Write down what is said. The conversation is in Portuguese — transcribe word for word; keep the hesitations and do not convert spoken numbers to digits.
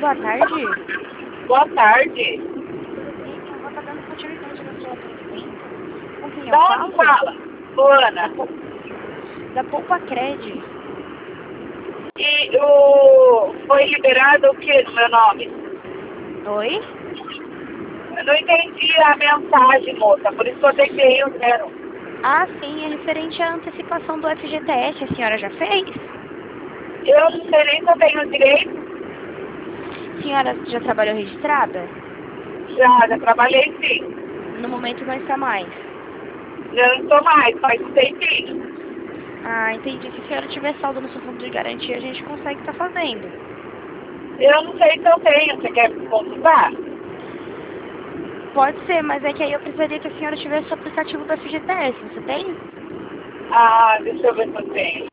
boa tarde. Boa tarde. Eu vou estar dando continuidade na sua atendimento. Com quem eu Da onde falo? fala? Luana. Da Poupa Cred. E o... foi liberado o que no meu nome? Oi? Eu não entendi a mensagem, moça, por isso que eu tentei o zero. Ah, sim, é referente à antecipação do F G T S. A senhora já fez? Eu não sei nem se eu tenho direito. A senhora já trabalhou registrada? Já, já trabalhei sim. No momento não está mais. Já não estou mais, faz um tempinho. Ah, entendi. Se a senhora tiver saldo no seu fundo de garantia, a gente consegue estar fazendo. Eu não sei se eu tenho, você quer me consultar? Pode ser, mas é que aí eu precisaria que a senhora tivesse o aplicativo do F G T S. Você tem? Ah, deixa eu ver se eu tenho.